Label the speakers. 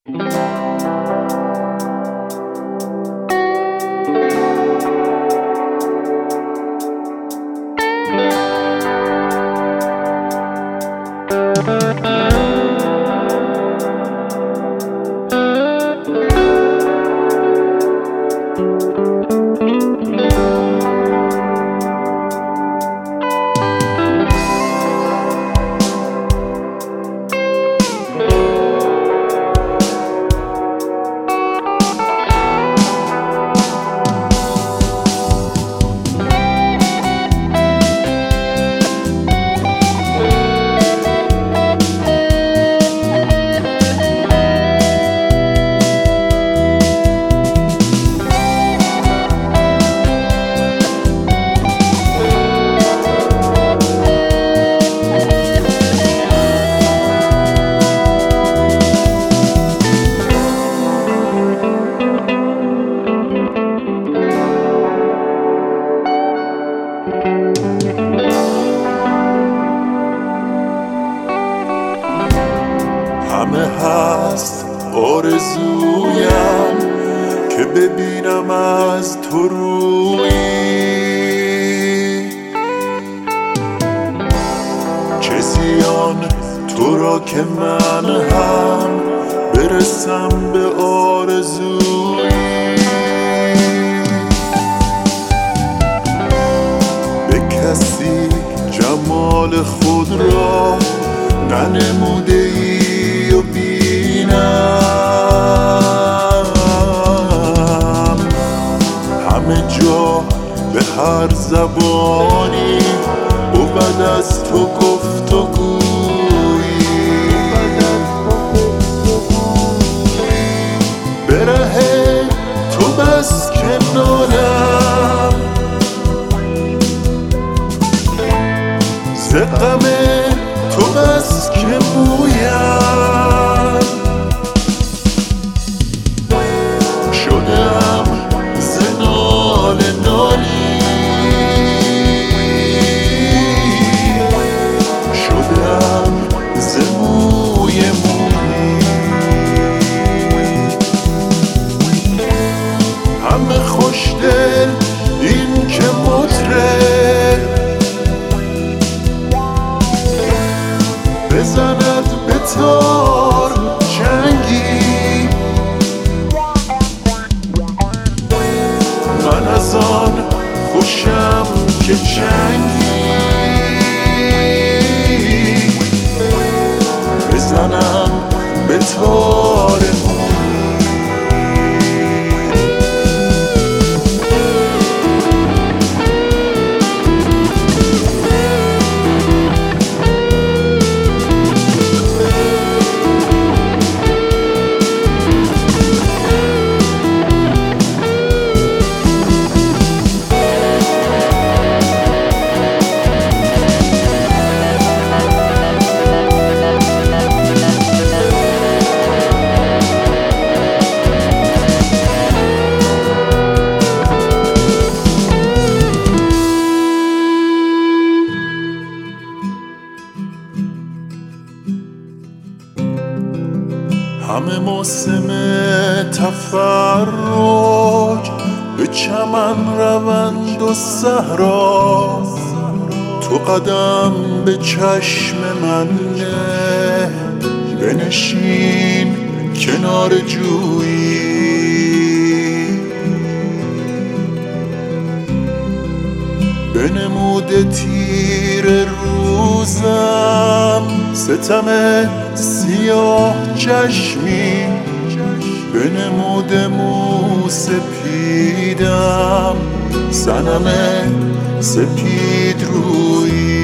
Speaker 1: همه هست آرزویم که ببینم از تو رویی، کسی آن تو را که من هم برسم به آرزویی. به کسی جمال خود را ننموده ای و بینم، همه جا به هر زبانی بود از تو گفت و گویی. به ره تو بس کنارم، ز غم تو بس که مویم شدم ز ناله نالی، شدم ز موی مویی. همه خوشدل این که مطرب بزند به تار چنگی، من از آن خوشم که چنگی بزنم به تار همه موسم تفرج به چمن روند و صحرا، تو قدم به چشم من نه، بنشین کنار جویی. بنموده تیر روزم ستم سیاه چشمی، بنموده مو سپیدم صنم سپید رویی.